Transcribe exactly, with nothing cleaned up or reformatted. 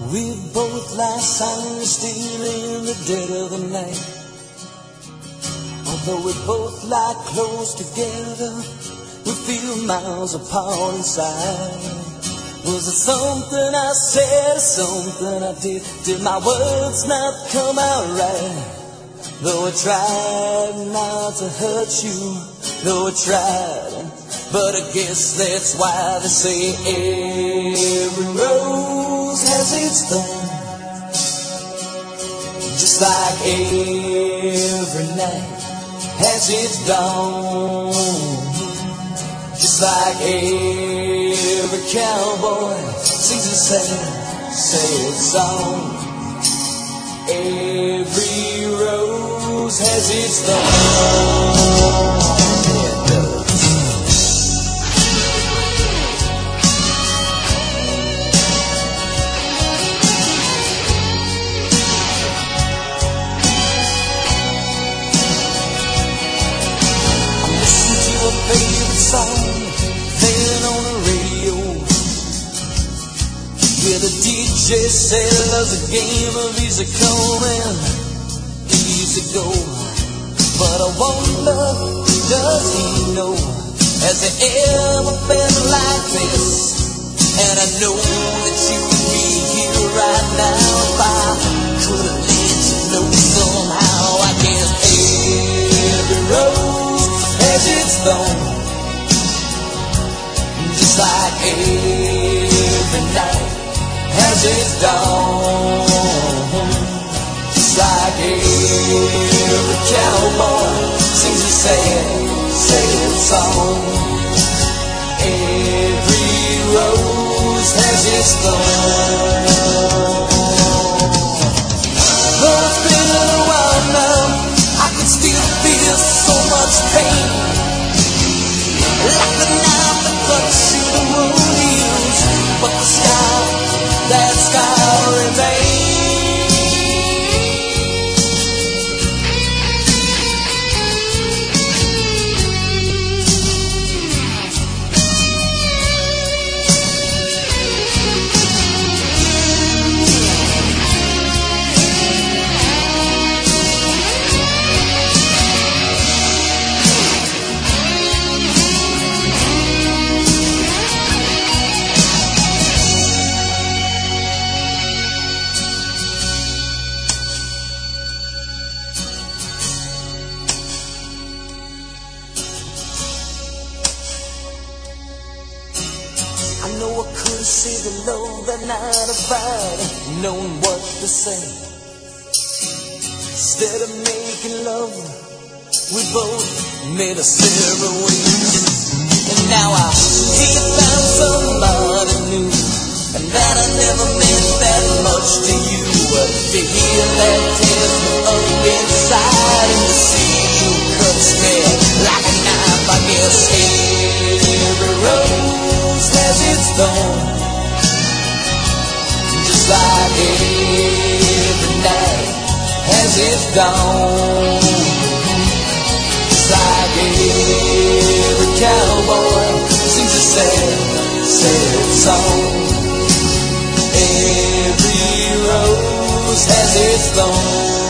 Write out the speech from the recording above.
We both lie silent still in the dead of the night. Although we both lie close together, we feel miles apart inside. Was it something I said or something I did? Did my words not come out right? Though I tried not to hurt you, though I tried, but I guess that's why they say every rose has its thorn. Just like every night has its dawn. Just like every cowboy sings a sad, sad song. Every rose has its thorn. It does. I'm listening to a favorite song playing on the radio. Yeah, the D J said loves a game of easy come and easy go. But I wonder, does he know, has it ever been like this? And I know that you would be here right now if I could have let you know somehow. I guess every rose has its thorn. Just like every night has its dawn. Just like every cowboy sings a sad, sad song. Every rose has its thorn. Though it's been a little while now, I can still feel so much pain. Like the knife that cuts through the moon hills, but the sky, that sky remains. I know I couldn't say the love that night if I'd known what to say. Instead of making love, we both made a separate ways. And now I hear you found somebody new, and that I never meant that much to you. To hear that tears me up inside, and to see you cut scared like a knife, I guess every rose has its thorn. Just like every night has its dawn. Just like every cowboy sings a sad, sad song. Every rose has its thorn.